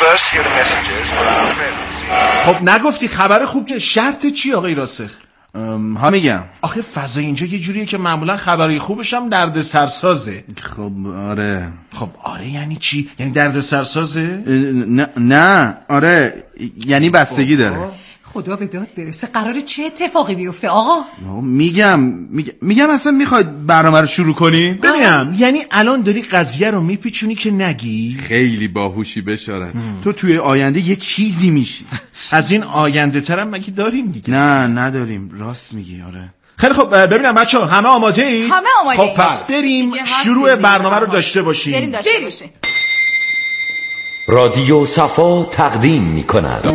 خب نگفتی خبر خوب که شرط چی آقای راسخ؟ ها میگم آخه فضا اینجا یه جوریه که معمولا خبرای خوبش هم درد سرسازه. خب آره. خب آره یعنی چی؟ یعنی درد سرسازه؟ نه آره یعنی بستگی داره. خدا به داد برسه قراره چه اتفاقی بیفته آقا؟ میگم اصلا میخواید برنامه رو شروع کنیم؟ ببینم یعنی الان داری قضیه رو میپیچونی که نگی؟ خیلی باهوشی بشارت. تو توی آینده یه چیزی میشی. از این آینده ترم مگه داریم دیگه؟ نه نداریم، راست میگی. آره خیلی خب ببینم بچه‌ها همه آماده اید؟ همه آماده. خب پس بریم شروع برنامه رو داشته باشیم. بریم داشته باشیم. رادیو صفا تقدیم می‌کند.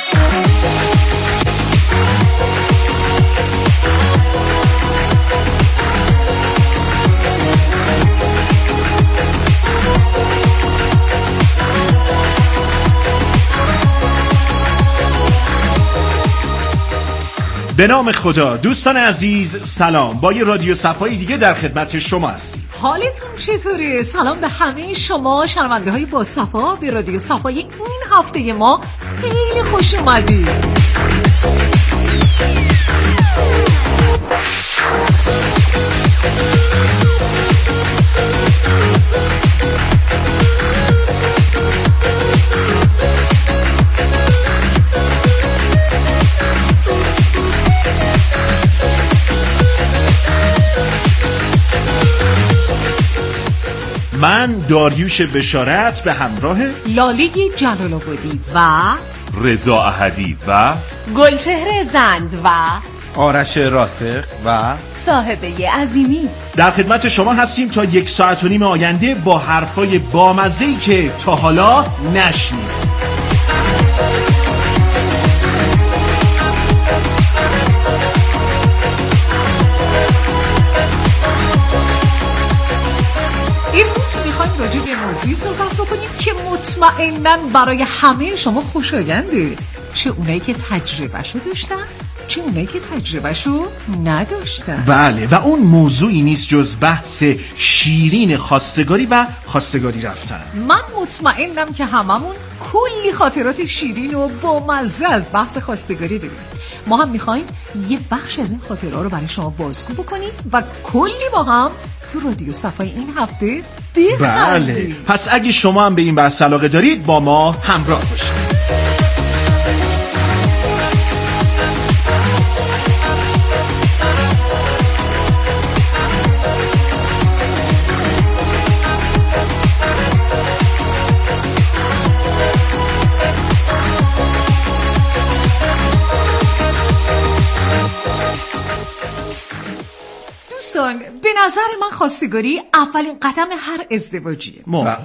به نام خدا. دوستان عزیز سلام، با یه رادیو صفایی دیگه در خدمت شما هستیم. حالتون چطوره؟ سلام به همه شما شنونده های با صفا. به رادیو صفای این هفته ما خیلی خوش اومدید. من داریوش بشارت به همراه لاله جلال‌آبادی و رضا احدی و گلچهر زند و آرش راسخ و صاحبه عظیمی در خدمت شما هستیم تا 1.5 ساعت آینده با حرفای بامزه‌ای که تا حالا نشنیدید. امروز میخوایم راجع به موضوعی صحبت بکنیم که مطمئناً برای همه شما خوشاینده، چه اونایی که تجربهشو داشتن چه اونایی که تجربهشو نداشتن. بله و اون موضوعی نیست جز بحث شیرین خواستگاری و خواستگاری رفتن. من مطمئنم که هممون کلی خاطرات شیرین و بامزه از بحث خواستگاری داریم. ما هم میخوایم یه بخش از این خاطرها رو برای شما بازگو بکنیم و کلی با هم تو رادیو صفای این هفته بخندیم. بله پس اگه شما هم به این بحث علاقه دارید با ما همراه باشید. به نظر من خواستگاری اولین قدم هر ازدواجیه.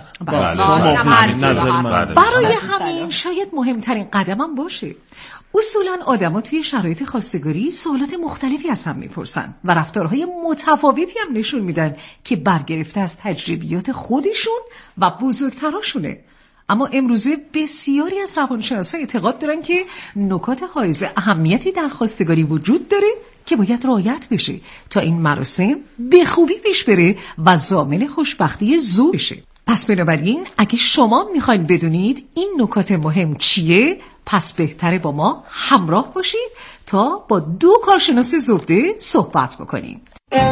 برای همین شاید مهمترین قدمم باشه. اصولا آدما توی شرایط خواستگاری سوالات مختلفی از هم میپرسن و رفتارهای متفاوتی هم نشون میدن که برگرفته از تجربیات خودشون و بزرگتراشونه. اما امروزه بسیاری از روانشناسان اعتقاد دارن که نکات حائز اهمیتی در خواستگاری وجود داره که باید رعایت بشه تا این مراسم به خوبی پیش بره و ضامن خوشبختی زوج بشه. پس بنابراین اگه شما میخواین بدونید این نکات مهم چیه، پس بهتره با ما همراه باشید تا با 2 کارشناس زبده صحبت بکنیم.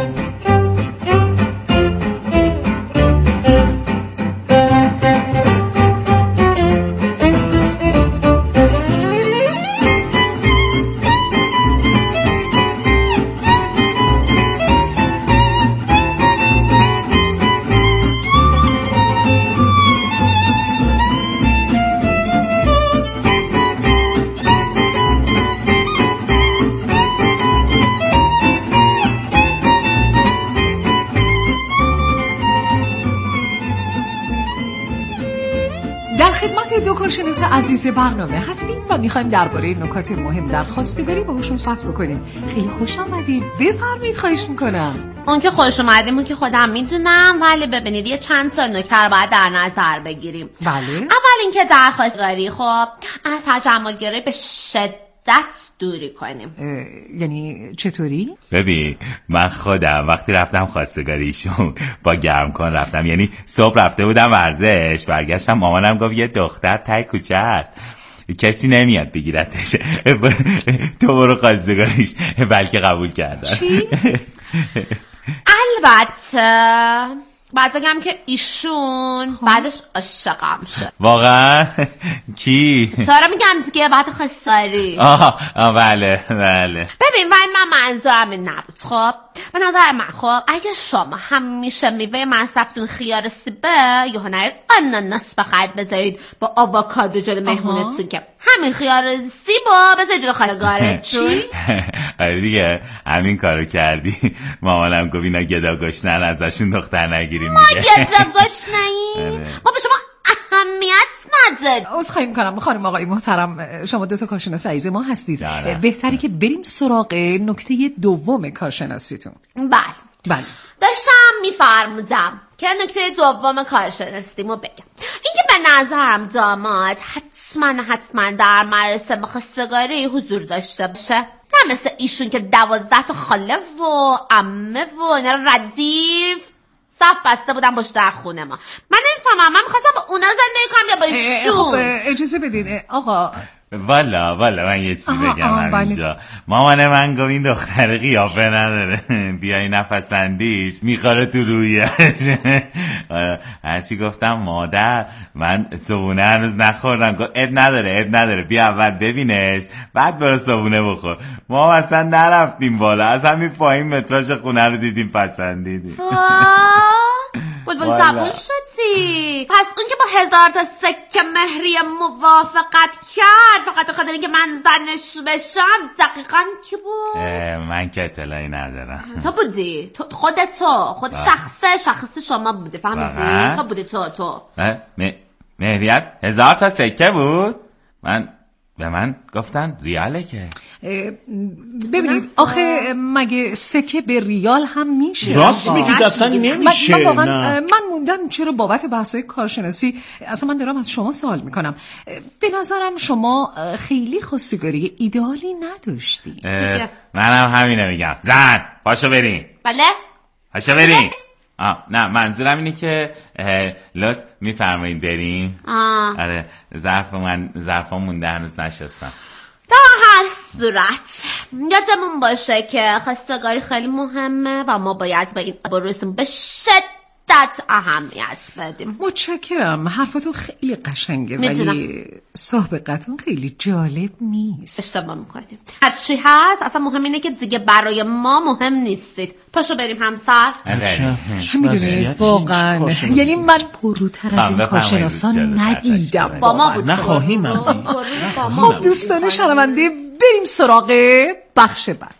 کارشناس عزیز برنامه هستیم و میخوایم درباره نکات مهم در خواستگاری باهاشون صحبت بکنیم. خیلی خوش آمدید. بفرمایید. خواهش میکنم. اون که خوش اومدیم که خودم میدونم، ولی ببینید یه چند سال نکته رو باید در نظر بگیریم. بله. اول اینکه در خواستگاری خب از تجملگرایی به شدت دوری کنیم. یعنی چطوری؟ ببین من خودم وقتی رفتم خواستگاریشون با گرم کن رفتم، یعنی صبح رفته بودم ورزش، برگشتم مامانم گفت یه دختر ته کوچه هست کسی نمیاد بگیرتش، تو برو خواستگاریش، بلکه قبول کردن. چی؟ البته بعد بگم که ایشون بعدش عاشقم شد. واقعا؟ کی؟ چرا میگم دیگه بعد خواستگاری. بله. ببین ولی من منظورم این نبود. خب به نظر من خب اگه شما همیشه میوه مصرفتون خیار سیبه یا هنرید آناناس بخرید بذارید با آووکادو جلو مهمونتون که همین خیار سیبو بذارید جلو خواستگارتون. آره دیگه همین کارو کردی. مامانم گفت اینا گدا گشنن ازشون دختر نگیریم. ما گدا گشنیم؟ ما به شما اهمیت نداد. عذرخواهی میکنم خانم آقای محترم، شما دوتا کارشناس عزیز ما هستید. بهتری که بریم سراغ نکته دوم کارشناسیتون. بله داشتم میفرمودم که نکته دوم کارشناسیمو بگم. اینکه به نظرم داماد حتما در مراسم خواستگاری حضور داشته باشه، نه مثل ایشون که 12 تا خاله و عمه و اینا ردیف صف بسته بودن پشت در خونه ما. من نمیفهمم، من میخواستم با اونا زندگی کنم یا با ایشون. خب اجازه بدین آقا. والا من یه چیزی بگم همینجا. مامان من گفت این دختر قیافه نداره، بیایی نپسندیش میخوره تو رویش. هرچی گفتم مادر من صبونه هنوز نخوردم، گفت اب نداره بیا اول ببینش بعد برو صبونه بخور. ما اصلا نرفتیم بالا، از همین پایین متراژ خونه رو دیدیم پسندیدیم. بلبل زبون شدی. پس اون که با 1000 تا سکه مهری موافقت کرد فقط به خاطر اینکه من زنش بشم دقیقاً کی بود؟ من که اطلاعی ندارم. تو بودی؟ خود شخص شما بودی، فهمیدی؟ تو بودی تو مهریت 1000 تا سکه بود؟ به من گفتن ریاله که. ببینید آخه مگه سکه به ریال هم میشه؟ راست میگید اصلا نمیشه. من موندم چرا بابت بحثای کارشناسی اصلا من دارم از شما سوال میکنم. به نظرم شما خیلی خواستگاری ایدئالی نداشتی. منم همینه میگم. زن پاشو بریم. بله پاشو بریم. نه منظورم اینه که لطف میفرمایید بریم. آره ظرفا مونده هنوز نشستم. تا هر صورت یادمون باشه که خواستگاری خیلی مهمه و ما باید به این بروزمون به شدت اهمیت بدیم. متشکرم، حرفتون خیلی قشنگه ولی سابقتون خیلی جالب نیست. اشتباه میکنیم. هرچی هست اصلا مهم اینه که دیگه برای ما مهم نیستید. پاشو بریم همسر. میدونید واقعا یعنی من پروتر از این کارشناسان ندیدم. با ما بود. نخواهیم. خب دوستان شنونده بریم سراغ بخش بعد.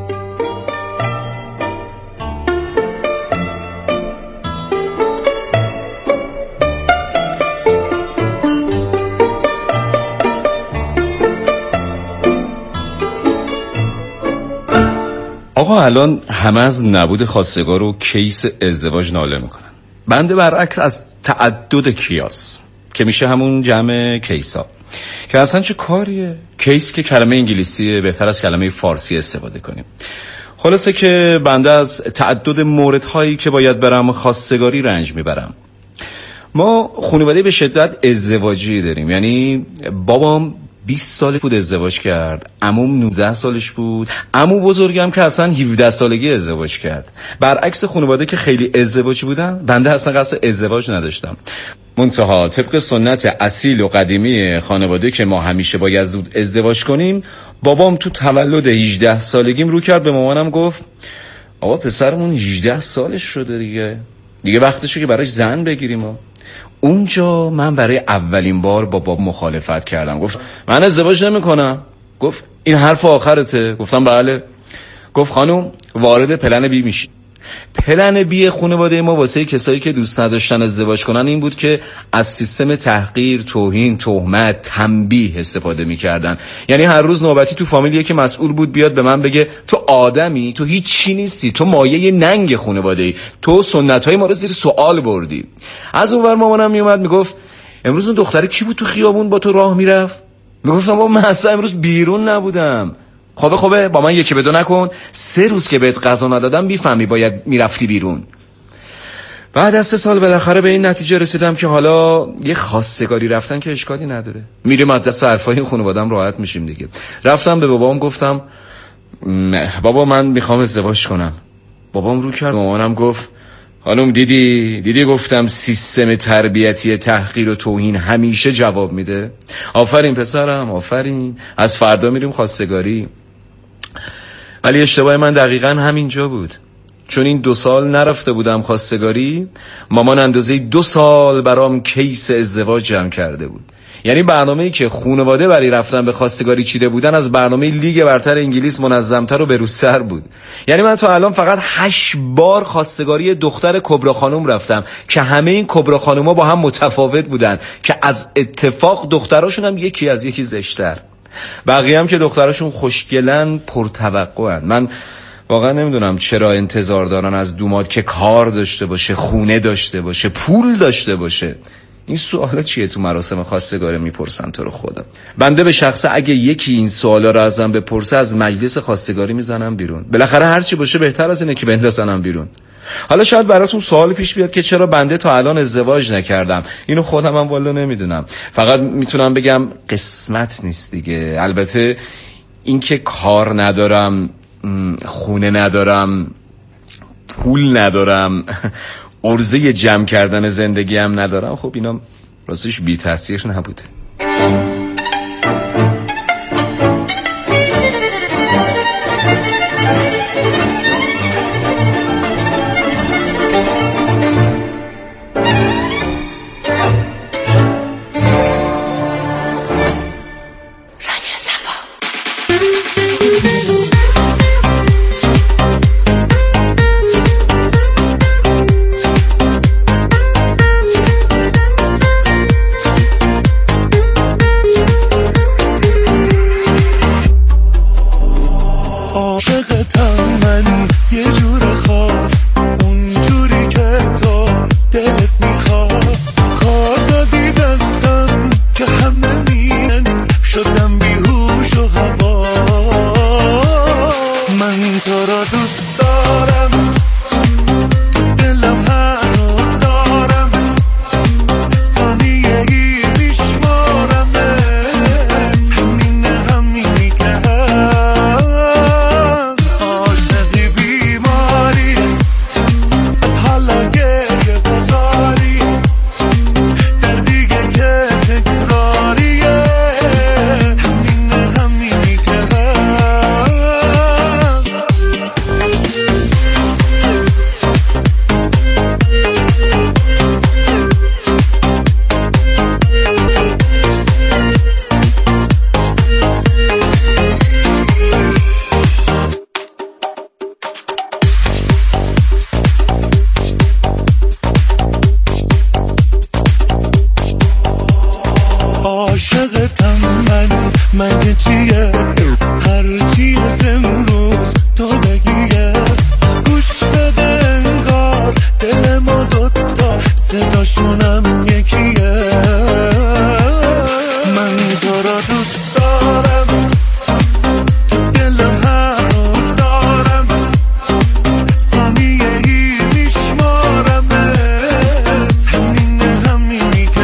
آقا الان همه از نبود خواستگار و کیس ازدواج ناله میکنن. بنده برعکس از تعدد کیاس که میشه همون جمع کیسا که اصلا چه کاریه. کیس که کلمه انگلیسیه، بهتر از کلمه فارسی استفاده کنیم. خلاصه که بنده از تعدد موردهایی که باید برم خواستگاری رنج میبرم. ما خانواده به شدت ازدواجی داریم، یعنی بابام 20 سال بود ازدواج کرد، عموم 19 سالش بود، عمو بزرگم که اصلا 17 سالگی ازدواج کرد. برعکس خانواده که خیلی ازدواجی بودن، بنده اصلا قصد ازدواج نداشتم. منتها طبق سنت اصیل و قدیمی خانواده که ما همیشه باید زود ازدواج کنیم، بابام تو تولد 18 سالگیم رو کرد به مامانم گفت آقا پسرمون 18 سالش شده دیگه وقتشه که براش زن بگیریم. اونجا من برای اولین بار با بابا مخالفت کردم. گفت من ازدواج نمی‌کنم. گفت این حرف آخرته؟ گفتم بله. گفت خانم وارد پلن بی میشی. پلن بی خانواده ما واسه کسایی که دوست نداشتن ازدواج کنن این بود که از سیستم تحقیر، توهین، تهمت، تنبیه استفاده میکردن. یعنی هر روز نوبتی تو فامیلیه که مسئول بود بیاد به من بگه تو آدمی، تو هیچ چی نیستی، تو مایه ننگ خانواده‌ای، تو سنت‌های ما رو زیر سوال بردی. از اونور مامانم میومد میگفت امروز اون دختره کی بود تو خیابون با تو راه میرفت؟ میگفتم بابا من اصلا امروز بیرون نبودم. خوبه با من یکی به دو نکن، 3 روز که بهت غذا ندادم میفهمی باید میرفتی بیرون. بعد از 3 سال بالاخره به این نتیجه رسیدم که حالا یه خواستگاری رفتن که اشکالی نداره، میریم از دست حرفای خانواده‌ام راحت میشیم دیگه. رفتم به بابام گفتم بابا من میخوام ازدواج کنم. بابام رو کرد، مامانم گفت خانم دیدی گفتم سیستم تربیتی تحقیر و توهین همیشه جواب میده. آفرین پسرم آفرین، از فردا میریم خواستگاری. ولی اشتباه من دقیقاً همینجا بود، چون این 2 سال نرفته بودم خواستگاری، مامان اندازه 2 سال برام کیس ازدواج جمع کرده بود. یعنی برنامه‌ای که خانواده برای رفتن به خواستگاری چیده بودن از برنامه لیگ برتر انگلیس منظم‌تر و بروزتر بود. یعنی من تا الان فقط 8 بار خواستگاری دختر کبرا خانم رفتم که همه این کبرا خانوما با هم متفاوت بودن که از اتفاق دختراشون هم یکی از یکی زشتر، بقیه هم که دختراشون خوشگلن پرتوقعن. من واقعا نمیدونم چرا انتظار دارن از دوماد که کار داشته باشه، خونه داشته باشه، پول داشته باشه. این سوالا چیه تو مراسم خواستگاری میپرسن تو رو خدا؟ بنده به شخصه اگه یکی این سوالا رو ازم بپرسه از مجلس خواستگاری میزنم بیرون. بالاخره هرچی باشه بهتر از اینه که بندازنم بیرون. حالا شاید براتون سوال پیش بیاد که چرا بنده تا الان ازدواج نکردم. اینو خودم هم والا نمیدونم، فقط میتونم بگم قسمت نیست دیگه. البته این که کار ندارم، خونه ندارم، پول ندارم، عرضه جمع کردن زندگی هم ندارم، خب اینا راستش بی تاثیر نبوده. مگه چیه هرچی از امروز تو بگیه گوش بده انگار دل ما دوتا صداشونم یکیه من تو را دوست دارم تو دلم هر روز دارم ثانیه ای میشمارمت همینی که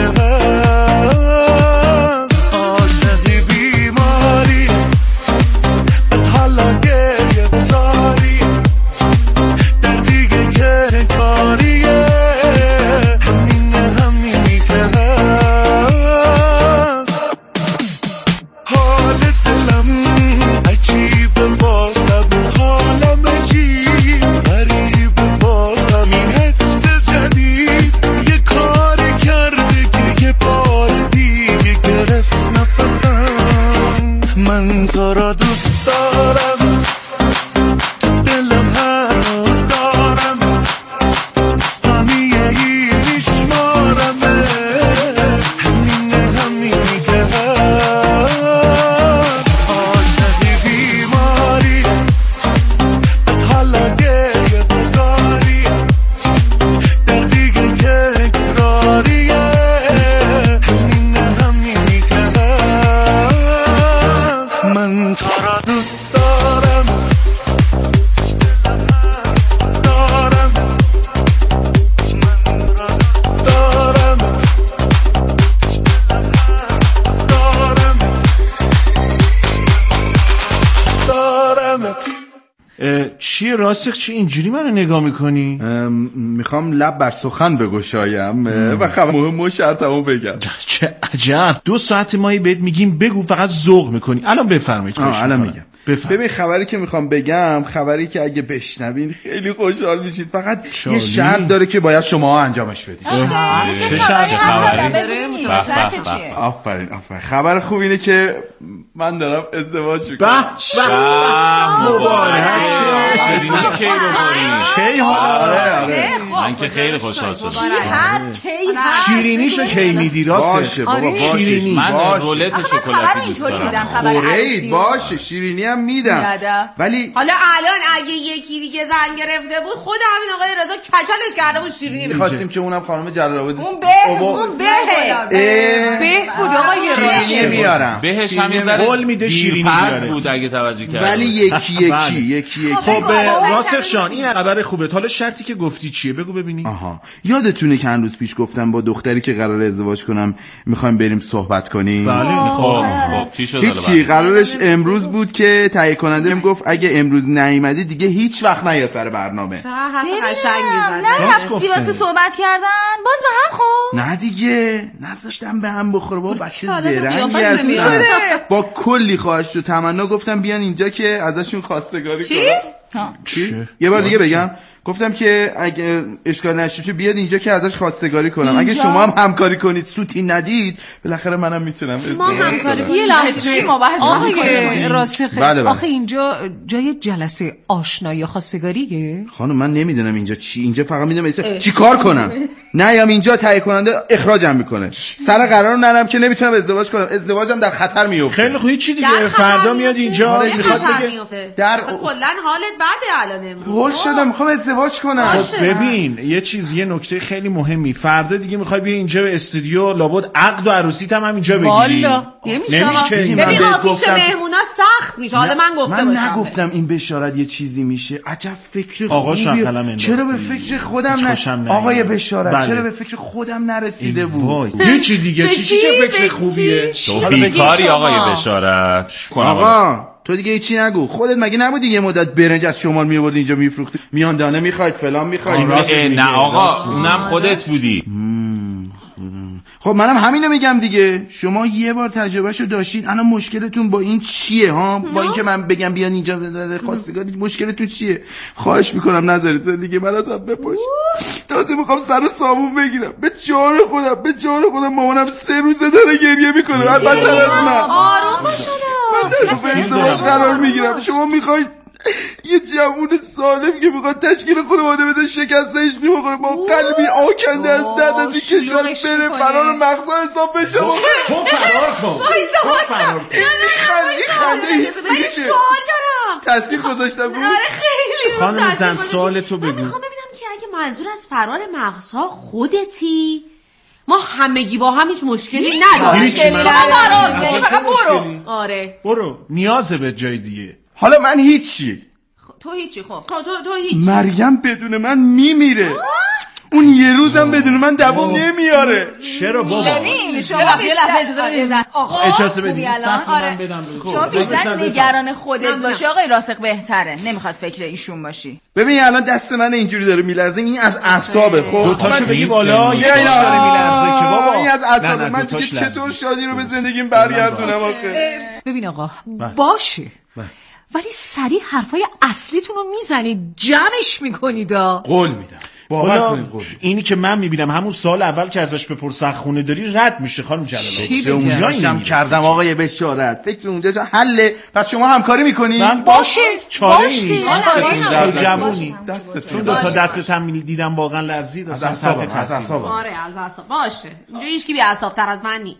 هست عاشقی بیماری از حالا گریه بزاری در دیگه که کاریه همینی که هست حال دلم عجیبه واسم حالم عجیب غریبه واسم این حس جدید یه کار کرده که یه بار دیگه گرفت نفسم من تو را دوست دارم تو دلم هر روز دارم ثانیه ای میشمارمت همینی که هست عاشقی بیماری از حالا گریه بزاری در دیگه که اقراریه همینی که هست چیه راسخ؟ چی اینجوری منو نگاه میکنی؟ میخوام لب بر سخن بگشایم و خبر مهم و شرطمو بگم. چه عجب. 2 ساعت مایی بهت میگیم بگو، فقط ذوق میکنی. الان بفرمایید. الان میگم. ببین خبری که میخوام بگم خبری که اگه بشنوین خیلی خوشحال میشین. فقط یه شرط داره که باید شما انجامش بدید. چه خبری؟ آفرین. خبر خوب اینه که من دارم ازدواج میکنم. مبارک. کی آره. من که خیلی خوشحال شدم. شیرینیشو کی میدی راسته؟ باشه بابا باشه. من رولت شکلاتی دوست دارم. خورید باشه شیرینی هم میدم. ولی حالا الان اگه یکی دیگه زن گرفته بود خود همین آقای رضا کچلش کرده بود شیرینی می‌خواستیم که اونم خانم جلال‌آبادی اون به بود آقای شیرینی میارم. بهش همین ذره قول میده شیرینی میاره بود اگه توجه کردی. ولی یکی. خب راسخ جان این خبر خوبه. حالا شرطی که گفتی چیه؟ بگو ببینی. یادتونه که روز پیش گفتم با دختری که قرار ازدواج کنم میخوایم بریم صحبت کنیم؟ بله. خب چی شد؟ هیچی. قرارش امروز بود که تهیه کننده هم گفت اگه امروز نیومدی دیگه هیچ وقت نیا سر برنامه. حرف قشنگی زدی. نرفتی واسه صحبت کردن باز به هم خورد؟ نه دیگه نذاشتم به هم بخوره. بابا بچه زرنگی هستن. با کلی خواهش و تمنا گفتم بیان اینجا که ازشون خواستگاری کنم. چی؟ یه بار دیگه بگم. گفتم که اگه اشکال نشه بیاد اینجا که ازش خواستگاری کنم. اگه شما هم همکاری کنید سوتی ندید بالاخره منم میتونم ازدواج کنم. یه لحظه آقای راسخ. بله. آخه اینجا جای جلسه آشنایی خواستگاریه؟ خانم من نمیدونم اینجا چی. اینجا فقط میدونم چی کار کنم. نیام اینجا تهیه کننده اخراجم میکنه. سر قرار نرم که نمیتونم ازدواج کنم. ازدواجم در خطر میفته. خیلی خوبی. چی دیگه فردا میاد اینجا میخواد بگه در کلا حالت بعد الان امروز هول شدم میخوام ازدواج کنم. خب ببین یه نکته خیلی مهمی. فردا دیگه میخوای بیا اینجا به استودیو لابد عقد و عروسیت هم اینجا بگیری. والا نمیشه. ببین آفیش مهمونا سخت میشه. حالا من گفتم من نگفتم این بشارت یه چیزی میشه. عجب فکر آقا خوبیه. چرا به فکر خودم آقای بشارت چرا به فکر خودم نرسیده بود؟ یه چی دیگه چی فکر خوبیه؟ تو بیکاری آقای بشارت. آقا تو دیگه هیچی نگو. خودت مگه نبودی یه مدت برنج از شمال میآوردی اینجا میفروختی؟ میان دانه میخواید فلان میخواید؟ نه آقا اونم خودت بودی. خب منم همینو میگم دیگه. شما یه بار تجربهشو داشتید. الان مشکلتون با این چیه ها؟ با اینکه من بگم بیان اینجا خواستگاری مشکلتون چیه؟ خواهش میکنم نذارید زندگی من ازم بپاشه. تازه میخوام سر صابون بگیرم. به جان خودم مامانم 3 روزه داره گریه میکنه. البته از من. آروم باش. من در ازدواج قرار میگیرم. شما میخواید یه جوون سالم که میخواد تشکیل خانواده بده شکسته عشقی بخوره با قلبی آکنده از درد از این کشور بره فرار مغزا حساب بشه. تو فرار کن. این خنده هیستریکه. سوال دارم. تصدیق گذاشتم بود. خیلی خانم زن سوال تو بگو. میخوام ببینم که اگه منظور از فرار مغزها خودتی ما همگی با هم هیچ مشکلی نداریم. آره برو نیازه به جای دیگه. حالا من هیچی. تو هیچی. خب تو هیچی. مریم بدون من میمیره. اون یه روزم بدون من دوام نمیاره. چرا بابا؟ ببین شما اجازه بدید صف من بدم. شما بیشتر نگران خودت باشی آقای راسخ بهتره. نمیخواد فکر ایشون باشی. ببین الان دست من اینجوری داره میلرزه. این از اعصابه. خب دو تاشو بگی بالا. یه اینا داره میلرزه که بابا این از اعصابه. من دیگه چطور شادی رو به زندگیم برگردونم آخه؟ ببین آقا باشه ولی سریع حرفای اصلیتون رو میزنید جمعش میکنید. قول میدم. اینی که من میبینم همون سال اول که ازش بپرسن خونه داری رد میشه. خانم جلال‌آبادی اونجاشم کردم آقای بشارت. فکر اونجاش حله. پس شما همکاری میکنید؟ باشه چاره نیست. جوونی چون دو تا دستم دیدم واقعا لرزید. از اعصاب. آره از اعصاب. باشه اینجا هیچ کی بی اعصاب تر از من نی.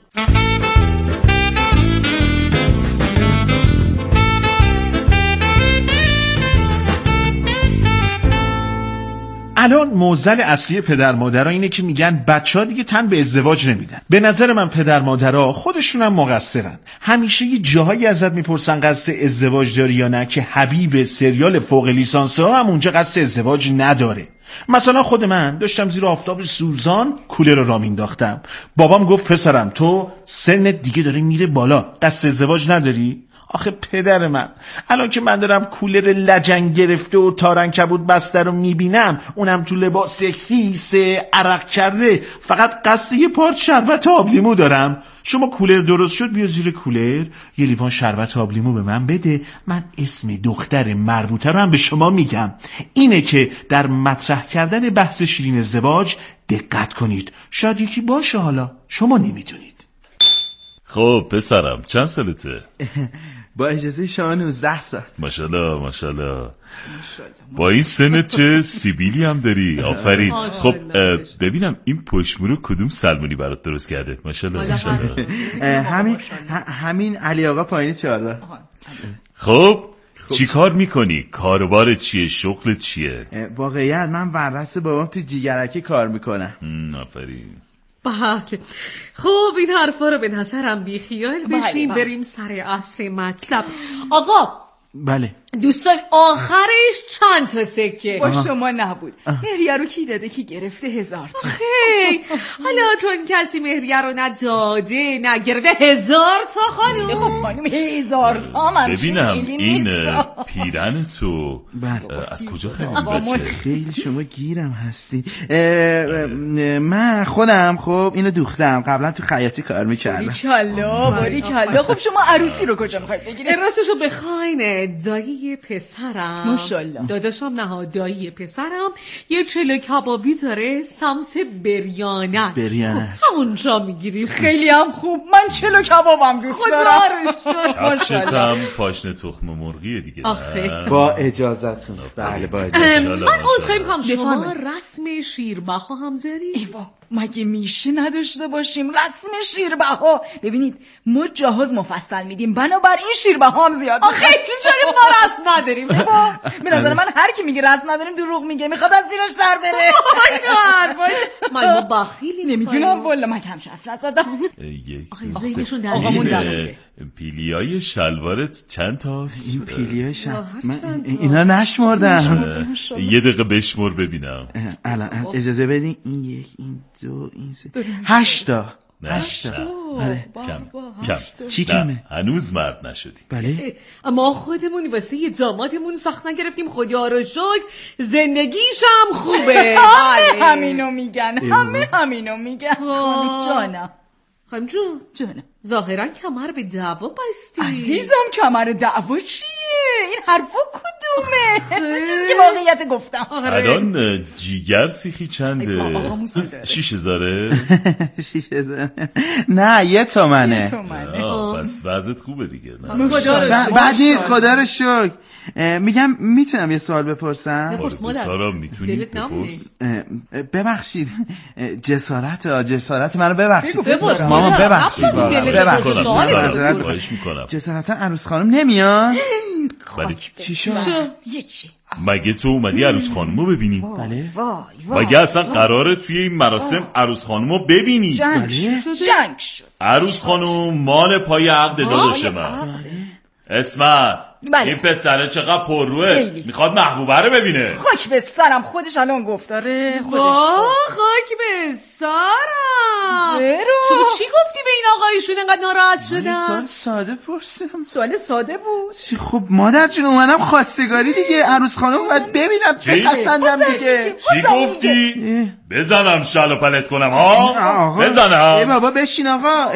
الان معضل اصلی پدر مادرها اینه که میگن بچه‌ها دیگه تن به ازدواج نمیدن. به نظر من پدر مادرها خودشون هم مقصرن. همیشه یه جاهایی ازت میپرسن قصد ازدواج داری یا نه که حبیب سریال فوق لیسانس ها هم اونجا قصد ازدواج نداره. مثلا خود من داشتم زیر آفتاب سوزان کولر رو مینداختم، بابام گفت پسرم تو سنت دیگه داره میره بالا، قصد ازدواج نداری؟ آخه پدر من، الان که من دارم کولر لجنگ گرفته و تارن کبود بسته رو میبینم، اونم تو لباس خیس عرق کرده، فقط قصد یه پارچ شربت آب لیمو دارم. شما کولر درست شد بیا زیر کولر یه لیوان شربت آب لیمو به من بده، من اسم دختر مربوطه رو هم به شما میگم. اینه که در مطرح کردن بحث شیرین ازدواج دقت کنید، شاید یکی باشه، حالا شما نمیدونید. خب پسرم چند سالته؟ با اجازه شما 19 سال. ماشاءالله ماشاءالله. با این سنت چه سیبیلی هم داری، آفرین. خب ببینم این پشمو رو کدوم سلمونی برات درست کرده؟ ماشاءالله ماشاءالله. همین علی آقا پایینی چهارراه. خب چی کار میکنی؟ کاروبار چیه؟ شغل چیه؟ واقعیت من ورث بابام تو جیگرکی کار میکنم. آفرین. بله خب این حرفا رو به نظرم بی خیال بشیم. بریم سر اصل مطلب. آقا بله دوستان آخرش چند تا سکه؟ با شما نبود. مهریه رو کی داده کی گرفته؟ 1000 تا. خیلی حالا چون کسی مهریه رو نداده نگرده 1000 تا خانم. خب خانم 1000 تا من ببینم این پیرن تو از کجا خریدی؟ خیلی شما گیرم هستی. من خودم خب اینو دوختم، قبلا تو خیاطی کار میکردم. باریکلا. خب شما عروسی رو کجا میخواید بگیرید؟ راستشو بخواین دایی پسرم ماشاءالله داداشم نه دایی پسرم یه چلو کبابی داره سمت بریانه. خب همونجا میگیریم. خیلی هم خوب. من چلو کبابم دوست دارم. کفشتم پاشنه تخم مرغیه دیگه. با اجازتون. بله با اجازتون. من عذرخواهی میکنم شما رسم شیربها هم داری؟ مگه میشه نداشته باشیم رسم شیربها؟ ببینید ما جهاز مفصل میدیم، بنابراین شیربها هم زیاد. آخه چی شده ما رسم نداریم؟ به نظر من هر کی میگه رسم نداریم دروغ میگه، میخواد از زیرش در بره. ما بخیلی نمیدونم والا من کم شرف نزدم. آخه زیدشون در پیلیای شلوارت چند تاست؟ این پیلیای من اینا نشمردم. یه دقیقه بشمر ببینم. الان اجازه بدین. این یک، این دو، این سه، 8 تا. 8 تا. بله. کم. چی کمه؟ هنوز مرد نشدی. بله. ما خودمونی واسه یه دامادمون سخت نگرفتیم، خدا رو شکر زندگیش هم خوبه. همینو میگن. همینو میگن. جانم. خانم جون ظاهرا کمر به دعوا بستی. عزیزم کمر دعوا چیه؟ این حرفا کدومه؟ چیزی که واقعیت گفتم. الان جیگر سیخی چنده؟ 6000. 6000 نه 1 تومنه. پس وضعت خوبه دیگه. بعد نیست خدا رو شکر. میگم میتونم یه سوال بپرسم؟ بپرس مادر. میتونی بپرس. ببخشید جسارت منو ببخشید مامان، ببخشید جسارتا عروس خانم نمیان. چی شد؟ مگه تو اومدی عروس خانمو ببینی؟ بله. مگه اصلا قراره توی این مراسم عروس خانمو ببینی؟ جنگ شد. عروس خانم مال پای عقد داداش من. اسمت این پسره چقدر پرروه، میخواد محبوبه رو ببینه. خاک به سرم، خودش الان گفت داره. خاک به سرم. شما چی گفتی به این آقایشون انقدر ناراحت شدن؟ سوال ساده پرسیدم. سوال ساده بود. خب مادر جون اومدم خواستگاری دیگه، عروس خانم باید ببینم بپسندم دیگه. چی گفتی؟ بزنم شل و پلت کنم ها؟ بزنم. بابا بشین آقا.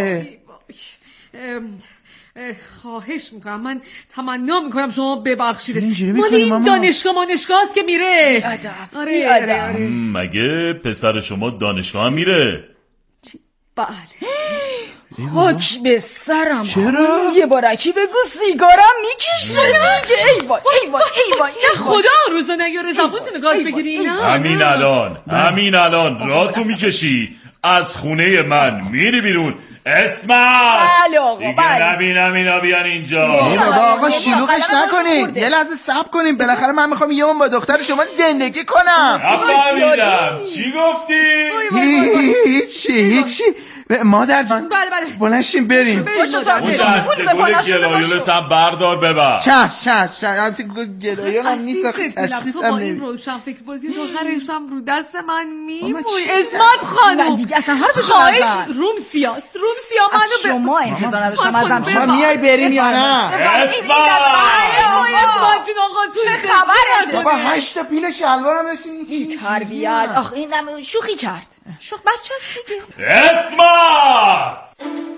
خواهش میکنم، من تمنا میکنم شما ببخشیدش. مال این دانشگاه است که میره. آره. مگه پسر شما دانشگاه هم میره؟ بله. خاک به سرم. چرا؟ یه بارکی بگو سیگارم میکشه دیگه. ای وای خدا روزا نیاره زبونتون گاز بگیری. همین الان راه تو میکشی از خونه من میری بیرون. اسمت دیگه نبینم اینا بیان اینجا. بابا آقا شلوغش نکنین، یه لحظه صبر کنین، بالاخره من میخوام یه اون با دختر شما زندگی کنم. نفهمیدم چی گفتی؟ هیچی مادر جان بله بلنشیم بریم. اون دسته گل گلایولت هم بردار ببر. چه گلایول هم نیست، تشخیص هم نمیدم. این روشن فکر بازی تو آخرش هم رو دست من میمونی. اسمت خانم دیگه اصلا حرفشو خواهش روم سیا منو شما انتظار نداشتم ازم. شما میای بریم یا نه؟ اسمت جون آقا تو خبره؟ بابا 8 تا پیل شلوارم داشتین. بی تربیت. آخه اینم شوخی کرد. شوخ بچه‌ست دیگه. اسمت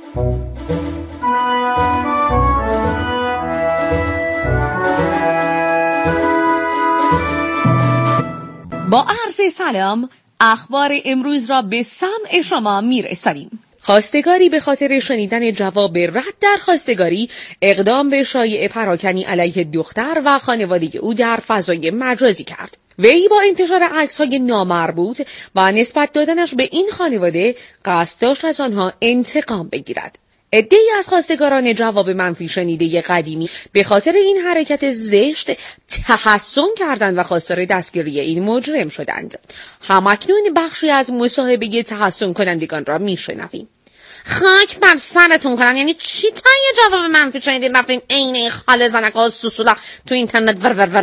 با عرض سلام، اخبار امروز را به سمع شما میرسانیم. خواستگاری به خاطر شنیدن جواب رد در خواستگاری اقدام به شایعه پراکنی علیه دختر و خانواده او در فضای مجازی کرد. وی با انتشار عکس‌های نامربوط و نسبت دادنش به این خانواده قصد داشت از آنها انتقام بگیرد. عده‌ای از خواستگاران جواب منفی شنیده قدیمی به خاطر این حرکت زشت تحسن کردند و خواستار دستگیری این مجرم شدند. همکنون بخشی از مصاحبه تحسن کنندگان را میشنویم. خاک بر سرتون کنن، یعنی چی تا یه جواب منفی شنیدین رفتین عین خاله زنکا سوسولا تو اینترنت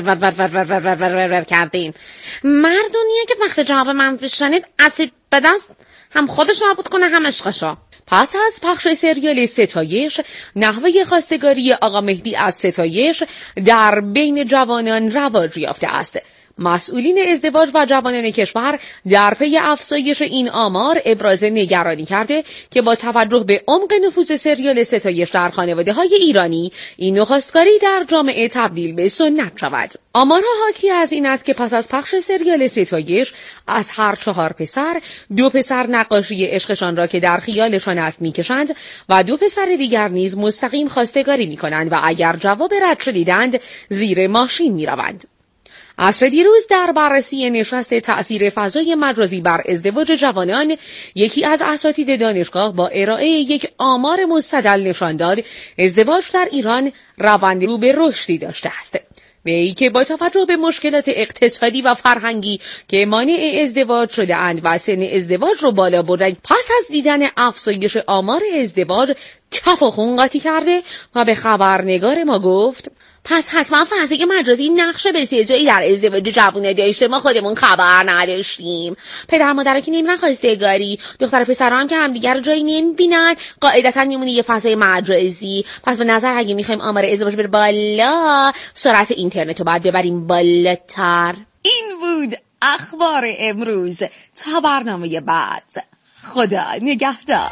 ور کردین؟ مردونیه که وقت جواب منفی شنید اسید به دست هم خودش نابود کنه هم عشقشا. پس از پخش سریال ستایش، نحوه خواستگاری آقا مهدی از ستایش در بین جوانان رواج یافته است. مسئولین ازدواج و جوانان کشور در پی افزایش این آمار ابراز نگرانی کرده که با توجه به عمق نفوذ سریال ستایش در خانواده‌های ایرانی، این نخستگاری در جامعه تبدیل به سنت شود. آمارها حاکی از این است که پس از پخش سریال ستایش از هر 4 پسر 2 پسر نقاشی عشقشان را که در خیالشان است میکشند و 2 پسر دیگر نیز مستقیم خواستگاری میکنند و اگر جواب رد شدیدند زیر ماشین میروند. عصر دیروز در بررسی نشست تأثیر فضای مجازی بر ازدواج جوانان، یکی از اساتید دانشگاه با ارائه یک آمار مستدل نشان داد ازدواج در ایران روند رو به رشدی داشته است. وی که با توجه به مشکلات اقتصادی و فرهنگی که مانع ازدواج شده اند و سن ازدواج رو بالا بردند، پس از دیدن افزایش آمار ازدواج کف و خون قاطی کرده و به خبرنگار ما گفت پس حتما فضای مجازی نقش بسیاری در ازدواج جوونه داشته، ما خودمون خبر نداشتیم. پدر مادر که نمیرن خواستگاری، دختر پسر هم که همدیگر رو جایی نمیبینن، قاعدتا میمونه یه فضای مجازی. پس به نظر اگه میخوایم آمار ازدواج بره بالا، سرعت اینترنت رو باید ببریم بالاتر. این بود اخبار امروز. تا برنامه بعد، خدا نگهدار.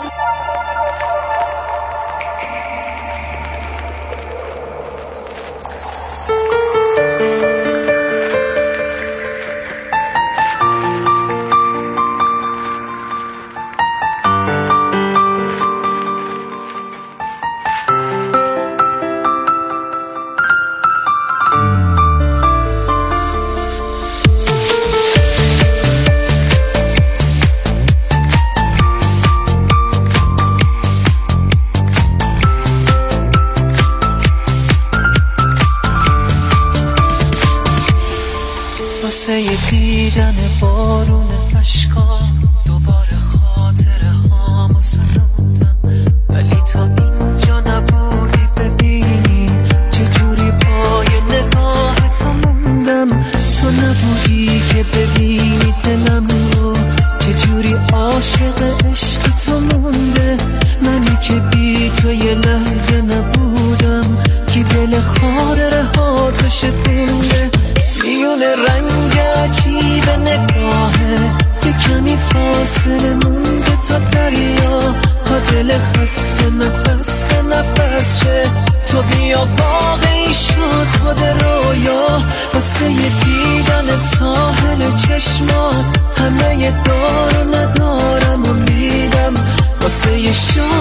واسه دیدن بارون اشکا دوباره خاطره هامو سوزوندم، ولی تا اینجا نبودی ببینی چجوری پای نگاهتو موندم. تو نبودی که ببینی دلم رو چجوری عاشق عشق تو مونده. منی که بی تو یه لحظه نبودم، که دل خاره رها تو شکونده. میونه رنگ عجیب نگاهه، یه کمی فاصله مونده تا دریا، تا دل خسته نفس به نفس شه. تو بیا واقعی شد خود رویا، واسه یه دیدن ساحل چشما همه یه دار و ندارم و میدم، واسه یه